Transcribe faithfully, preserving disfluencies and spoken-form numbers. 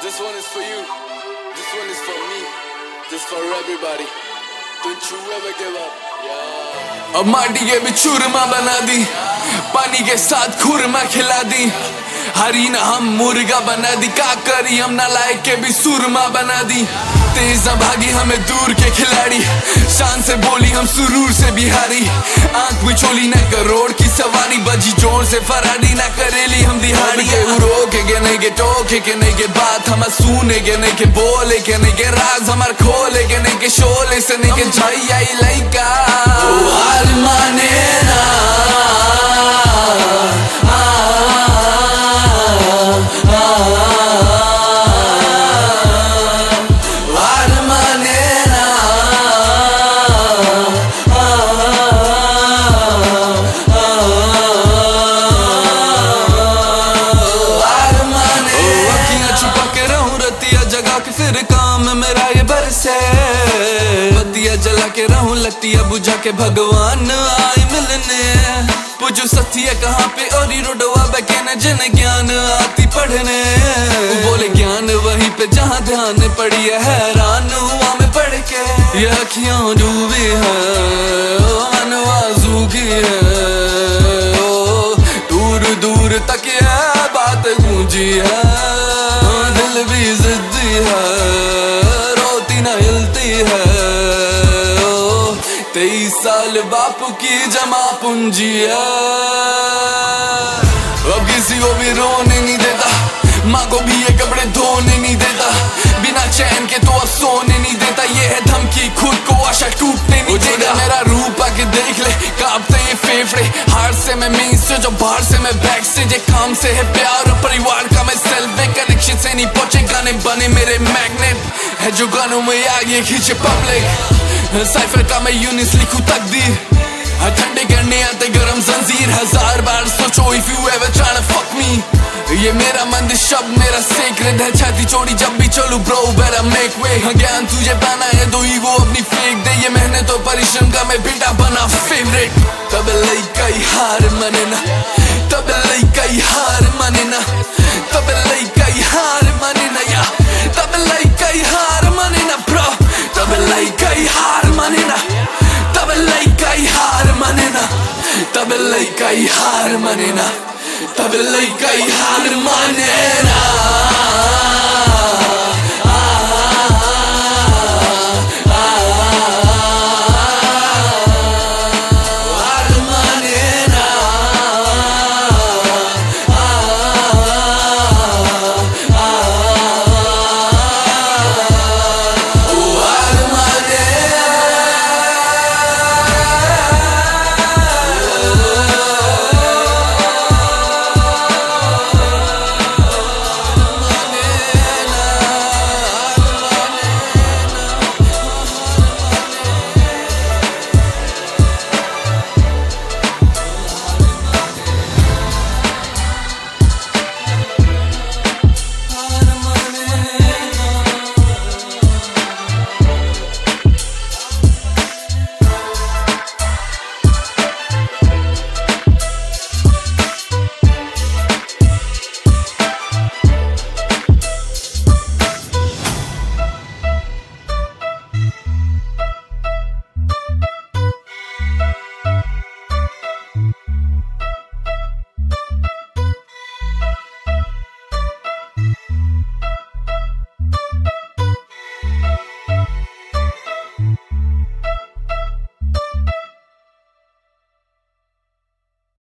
This one is for you. This one is for me. This for everybody. Don't you ever give up. Yeah. अब माटी के भी चूरमा बना दी, पानी के साथ खुरमा खिला दी, हरी ना हम मुर्गा बना दी, का करी हम नालायक के भी सुरमा बना दी। तेज न भागी हमें दूर के खिलाड़ी, शान से बोली हम सुरूर से बिहारी, आंख में चोली न करोड़ की सवारी, बजी जोर से फराडी ना करेली हम दिहाड़ी। के रोके के नहीं के टोके के नहीं के बात हम सुने के नहीं के बोले के नहीं के राज हमार खोले के नहीं के शोले से नहीं के झाई आई लइका हार माने ना फिर काम मेरा ये बरसे, बत्तियां जला के रहूं लट्टियां बुझा के भगवान आए मिलने, पूछो सत्य कहाँ पे और रोडवा बहने जिन ज्ञान आती पढ़ने, बोले ज्ञान वहीं पे जहाँ ध्यान पड़ी है, हैरान हुआ मैं पढ़ के, ये अखियां डूबी है मनवाजू की है, ओ दूर दूर तक ये बात गूंजी है, दिल भी जिद्दी है रोती ना हिलती है, ओ तेईस साल बापू की जमा पूंजी है, अब किसी को भी रोने नहीं देता, माँ को भी ये कपड़े धोने नहीं देता, बिना चैन के तो अब सोने नहीं देता, ये है धमकी खुद को आशा टूटने नहीं देगा, मेरा रूप आके देख ले कांपते ये फेफड़े, हार से मैं मेन से जो बाहर से मैं बैक से, जे काम से है प्यार और परिवार का मैं सेल्फ में कनेक्शन से नहीं पहुंचे, गाने बने मेरे मैग्नेट है जो गानों में आगे खींचे पब्लिक, साइफर का मैं यूनिस लिखूं तकदीर, ठंडे करने आते गरम जंजीर, हजार बार सोचो if you ever tryna fuck me, ये मेरा मंदिर शब्द मेरा सेक्रेट है, छाती चौड़ी जब भी चलूं bro better make way, हाँ ज्ञान तुझे पाना है तो ईगो अपनी फेंक दे, ये मेहनत और परिश्रम का मैं बेटा बना फेवरेट, तब लइका ही हार माने ना, तब लइका ही हार माने ना, तब लइका ही हार माने ना या, तब लइका ही हार माने ना bro, तब लइका ही हार माने ना, तब लइका ही हार माने ना, तब लइका ही हार माने ना, तब लइका ही हार माने ना।